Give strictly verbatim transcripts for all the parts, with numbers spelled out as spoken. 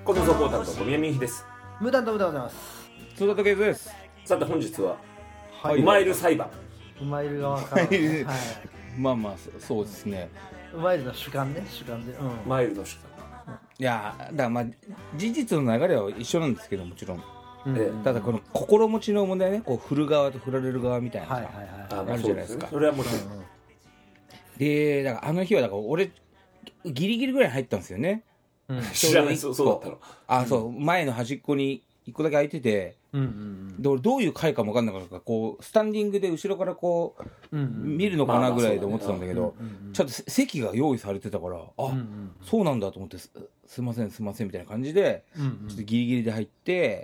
コトサポーターの小宮美希です。 無断と無断でございます。 津田武です。 さて本日は、 はい、 うまいる裁判。 うまいる側から、はい、 まあまあそうですね。 うまいるの主観ね、主観で、うん、 うまいるの主観。 いやだからまあ事実の流れは一緒なんですけど、もちろん、 うん、 ただこの心持ちの問題ね、こう振る側と振られる側みたいな、 はいはいはい、 あるじゃないですか。 それはもちろん、 うん、でだからあの日はだから俺ギリギリぐらい入ったんですよね。 うん、 知らない。そうだったの。 あ、そう、前の端っこに一個だけ空いてて、 うんうんうん、 で俺どういう回かも分かんなかったから、こうスタンディングで後ろからこう、うんうん、見るのかなぐらいで思ってたんだけど、ちょっと席が用意されてたから、あ、うんうん、そうなんだと思って、す, すいませんすいませんみたいな感じで、うんうん、ちょっとギリギリで入って、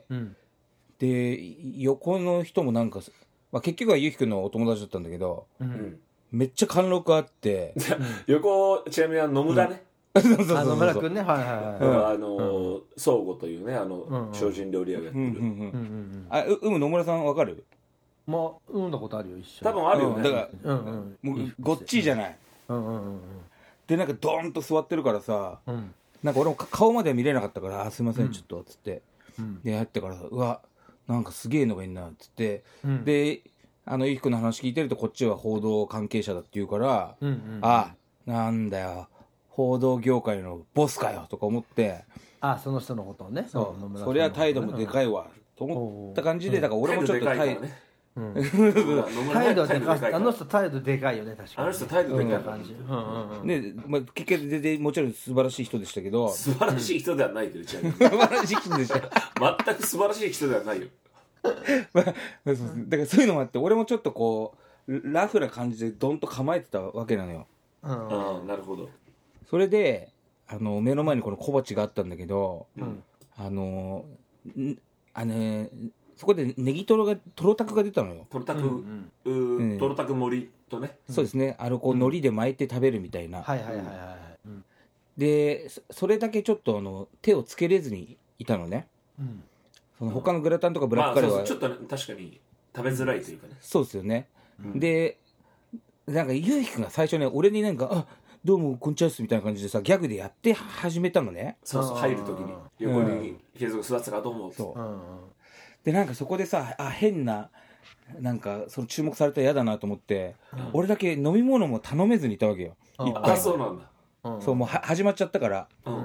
うん、で横の人もなんか、まあ、結局はゆうきくんのお友達だったんだけど、うん、めっちゃ貫禄あって、 横ちなみに野村ね、 うん、そうそうそうそう、 あの村君ね、はいはいはい、 あの相互というね、あの精進料理屋がやってる、 あ、うむ野村さんわかる？ まあ飲んだことあるよ、一緒。 多分あるよね、 うん、だから、うんうん、もうごっちいじゃない、うんうんうん、でなんかドーンと座ってるからさ、うん、なんか俺も顔までは見れなかったから、あ、すいません、うん、ちょっとつって、うん、でやってからさ、うわなんかすげえのがいいなっつって、うん、であのゆきくんの話聞いてると、こっちは報道関係者だって言うから、うんうんうん、あ、なんだよ報道業界のボスかよとか思って、 あ、その人のことをね、 そう、そりゃ態度もでかいわと思った感じで、だから俺もちょっと態度、 態度でかい、あの人態度でかいよね、確かに。 あの人態度でかい感じ。 ね、まあ結局全然もちろん素晴らしい人でしたけど、 素晴らしい人ではないけど、 素晴らしい人でした。 全く素晴らしい人ではないよ。 まあ、だからそういうのもあって、俺もちょっとこうラフな感じでドンと構えてたわけなのよ。 ああ、なるほど。 それであの目の前にこの小鉢があったんだけど、うん、あのあのそこでネギトロがトロタクが出たのよ。 トロタク、うんうん、トロタク盛りとね、 そうですね、あのこう海苔で巻いて食べるみたいな、 はいはいはいはい、 うん、でそれだけちょっとあの手をつけれずにいたのね、うん、その他のグラタンとかブラックカレーは、まあ、 そうそう、ちょっと、ね、確かに食べづらいというかね、 そうですよね、うん、でなんかゆうきくんが最初ね、俺になんか、あ、どうもこんにちはみたいな感じでさ、ギャグでやって始めたのね。 そうそう、入るときに横に継続座ってたから、どうも、 そう、うん、でなんかそこでさ、あ、変ななんかその注目されたら嫌だなと思って、うん、俺だけ飲み物も頼めずにいたわけよ、 うん、あ、そうなんだ、 うん、そう、もうは始まっちゃったから、うんうん、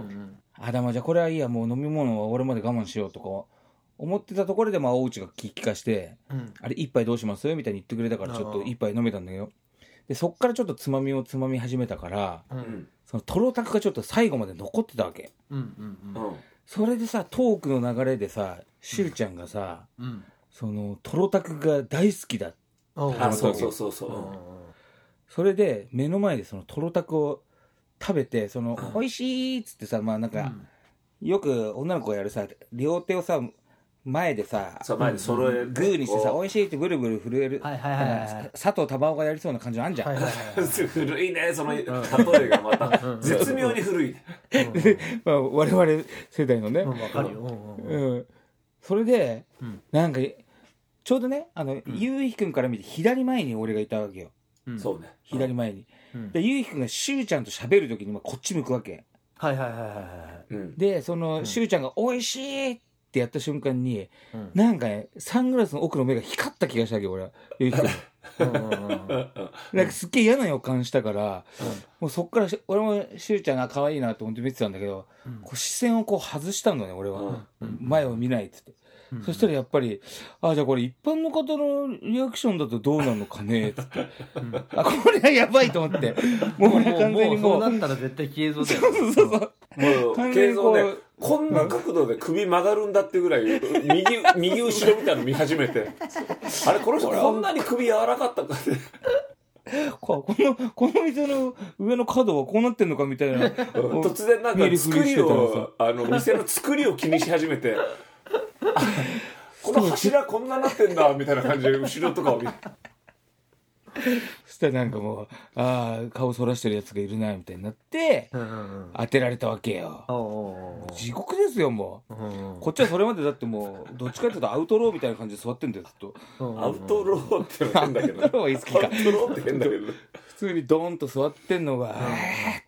あ、だまじゃあこれはいいや、もう飲み物は俺まで我慢しようとか思ってたところで、まあ大内が聞きかして、うん、あれ一杯どうしますみたいに言ってくれたから、ちょっと一杯飲めたんだけど、でそっからちょっとつまみをつまみ始めたから、うん、そのトロタクがちょっと最後まで残ってたわけ、うんうんうん、それでさ、トークの流れでさ、しゅうちゃんがさ、うん、そのトロタクが大好きだって話したわけ。そうそうそうそう、うん、 それで目の前でそのトロタクを食べて、その、うん、美味しいっつってさ、まあなんか、うん、よく女の子がやるさ、両手をさ前でさ、 そう前で揃える、 グーにしてさ、美味しいってブルブル震える、はいはいはいはい、佐藤珠緒がやりそうな感じあんじゃん、はいはいはい、 古いね、その例えがまた絶妙に古いね、 まあ、我々世代のね、 うん、分かるよ、 うん、それで、うん、なんかちょうどね、あの、うん、ゆうひくんから見て左前に俺がいたわけよ、 うん、そうね、 左前に、うん、でゆうひくんがしゅうちゃんと喋るときにこっち向くわけ、 はいはいはいはいはい、うん、 でそのしゅうちゃんが美味しいってってやった瞬間に、うん、なんかね、サングラスの奥の目が光った気がしたわけよ、俺は。なんかすっげえ嫌な予感したから、うん、もうそっから俺もしゅうちゃんが可愛いなと思って見てたんだけど、うん、こう視線をこう外したのね、俺は、うん、前を見ないっつって、うん、そしたらやっぱり、あ、じゃあこれ一般の方のリアクションだとどうなるのかねっつって、うん、あ、これはやばいと思って、もう俺完全にもう、 もうそうなったら絶対消えそうだよ、 そうそうそう、 もう継続でこんな角度で首曲がるんだってぐらい右右後ろみたいなの見始めて、あれこの人こんなに首柔らかったかってこのこの店の上の角はこうなってんのかみたいな、 突然なんか作りをあの店の作りを気にし始めてこの柱こんななってんだみたいな感じで後ろとかを見てそしたらなんかもう、ああ顔そらしてるやつがいるなみたいになって、うんうんうん、当てられたわけよ。おうおうおう、地獄ですよもう、うんうん、こっちはそれまでだってもうどっちかっていうとアウトローみたいな感じで座ってんだよずっと、 うんうん、アウトローって変だけどアウトローは言い過ぎか、 アウトローって変だけど普通にドーンと座ってんのが、うん、っ 、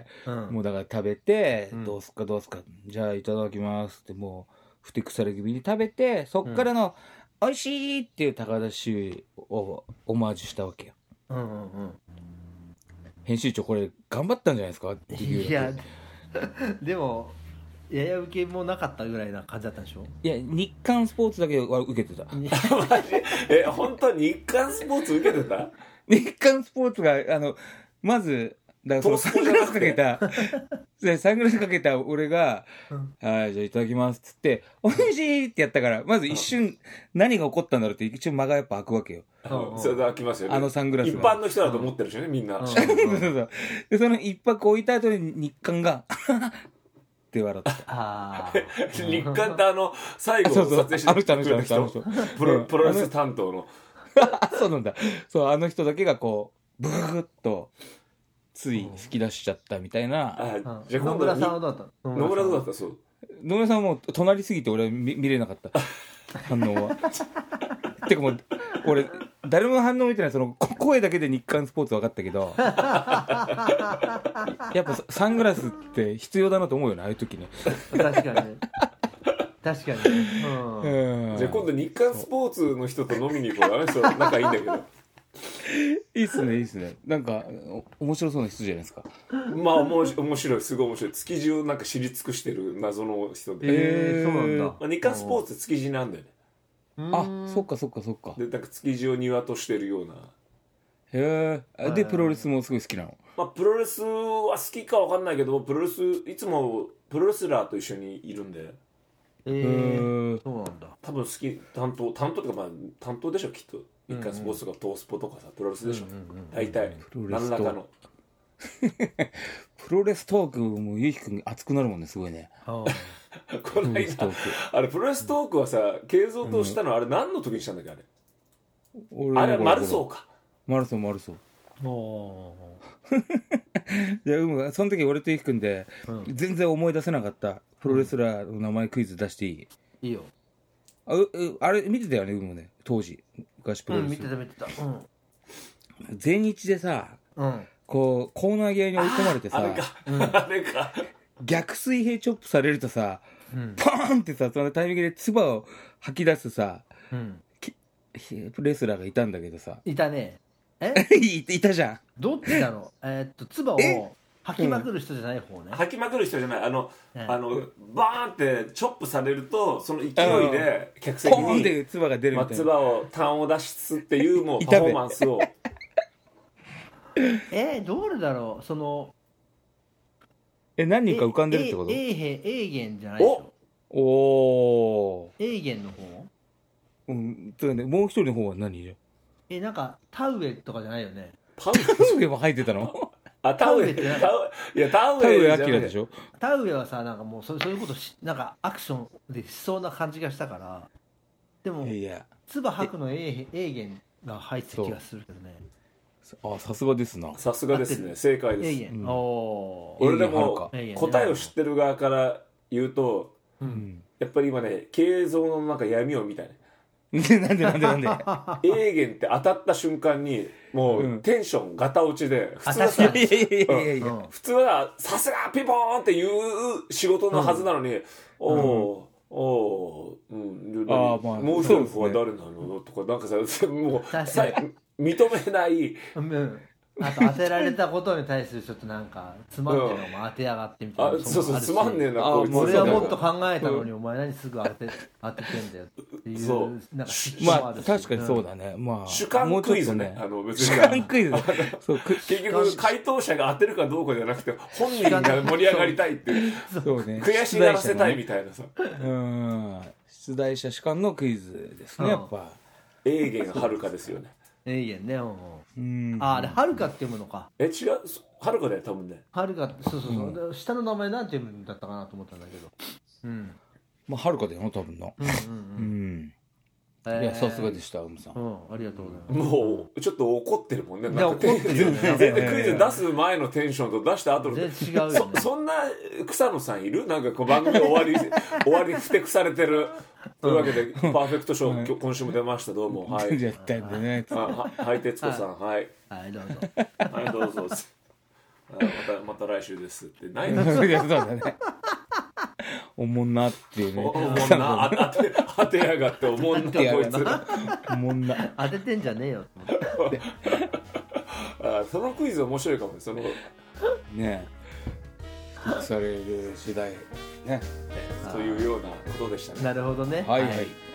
うん、 もうだから食べて、 うん、 どうすっかどうすっか、じゃあいただきますってもうふてくされ気味に食べて、そっからの、うん、美味しいっていう高田修をオマージュしたわけよ。 うんうんうん、 編集長これ頑張ったんじゃないですかっていう。 いやでもやや受けもなかったぐらいな感じだったんでしょ。 いや日刊スポーツだけは受けてた。 マジえ本当に日刊スポーツ受けてた？ 日刊スポーツがあのまずだからそのサングラスかけたサングラスかけた俺が、うん、はいじゃあいただきますっつっておいしいってやったからまず一瞬何が起こったんだろうって一応間がやっぱ開くわけよ。 うん、それで開きますよね。 あのサングラス一般の人だと思ってるしね、うん、みんな、うん、 そうそうでその一泊置いた後に日刊がって笑った。 あ日刊ってあの最後撮影してくれた人プロ、プロレス担当のそうなんだ。そうあの人だけがこうブーッとつい吹き出しちゃったみたいな。 あじゃあ野村さんはどうだった野村どうだった？そう野村さんも隣すぎて俺は 見, 見れなかった反応はてかもう俺誰も反応見てない。その声だけで日刊スポーツ分かったけどやっぱサングラスって必要だなと思うよねああいう時ね。 確かに確かに、 うん、じゃあ今度日刊スポーツの人と飲みに行こう。あの人仲いいんだけどいいっすねいいっすね。なんか面白そうな人じゃないですか。 まあ面白いすごい面白い。築地をなんか知り尽くしてる謎の人で。 えー、そうなんだ。 まあ、日刊スポーツ築地なんだよね。 あそっかそっかそっか。 でなんか築地を庭としてるような。 へえ。でプロレスもすごい好きなの？ まあプロレスは好きか分かんないけどプロレスいつもプロレスラーと一緒にいるんで。 えー、そうなんだ。 多分好き担当担当っていうかまあ担当でしょきっと。日刊スポーツとかトースポとかさプロレスでしょ、うんうんうん、大体何らかのプロレストークもゆうきくん熱くなるもんねすごいね。 この間あれプロレストークはさ慶三としたの、うん、あれ何の時にしたんだっけあれ。俺あれマルソーか。 マルソーマルソー。おじゃあうむその時俺とゆうきくんで、うん、全然思い出せなかったプロレスラーの名前クイズ出していい？ いいよ。 あ, うあれ見てたよねうむね当時昔プロレス、 うん、見てた見てた、うん、 全日でさ、うん、こうコーナー際に追い込まれてさあ, あれか、うん、あれか逆水平チョップされるとさ、うん、ポーンってさそのタイミングで唾を吐き出すさ、うん、レスラーがいたんだけどさ。 いたね。えい, いたじゃん。 どっちなの？えー、っと唾を吐きまくる人じゃない方ね、うん、 吐きまくる人じゃないあの、ね、あのバーンってチョップされるとその勢いで客席にポーンって唾が出るみたいな、 まあ、唾を痰を出すっていうもうパフォーマンスをえー、どれだろうそのえ何人か浮かんでるってこと？ エーゲン、エーゲンじゃないでしょ。 おおエーゲンの方？ うんつうかねもう一人の方は何じゃえなんかタウエとかじゃないよね。 タウエも入ってたの？ あタウエってタウエいやタウエアキラでしょ。 タウエはさなんかもうそ う, そういうことしなんかアクションでしそうな感じがしたからでも唾吐くのエーゲンが入ってた気がするけどね。 あさすがですな。 さすがですね正解です。 エーゲン、うん、お俺でも答えを知ってる側から言うと、うん、やっぱり今ね慶三のなんか闇を見たね。 なんでなんでなんでエーゲンって当たった瞬間にもうテンションガタ落ちで普通はさ普通はさすがピポーンっていう仕事のはずなのに、うん、おおおうん、あまあもう一人の方は誰なのとかなんかさもうさ認めない、 うんあと当てられたことに対するちょっとなんかつまんねえのも当てやがってみたいな、うん、 あそうそうつまんねえなこいつ俺はもっと考えたのに、うん、お前何すぐ当て当ててんだよっていうそうなんかまあ確かにそうだね、うん、まあ主観クイズねあの別に主観クイズそう結局回答者が当てるかどうかじゃなくて本人が盛り上がりたいっていうそうね悔しがらせたいみたいなさ、 うん出題者主観のクイズですね、うん、やっぱエーゲンはるかですよね。 エーゲンね、うん、ああれはるかって読むのか。 え違うはるかだよ多分ね。 はるかそうそうそう、うん、下の名前なんて読むんだったかなと思ったんだけど、 うんまあはるかだよな多分な。うんうんうん、うんえー、いやさすがでしたうむさん、 うん、ありがとうございます。 もうちょっと怒ってるもんね。なんか怒ってるよね。全然クイズ出す前のテンションと出した後の全然違うよ、ね、 そ, そんな草野さんいる？なんかこう番組終わり終わりふてくされてるというわけでパーフェクトショー、うん、今週も出ましたどうもはいやったんでねあはい徹子さんはいはいどうぞはいどうぞまたまた来週ですってないのそうだねおもんなっていうねおもんな当て当てやがっておもんなこいつらおもんな当ててんじゃねえよあそのクイズ面白いかもねそのねそれで次第ねというようなことでしたね。 なるほどねはいはい、はい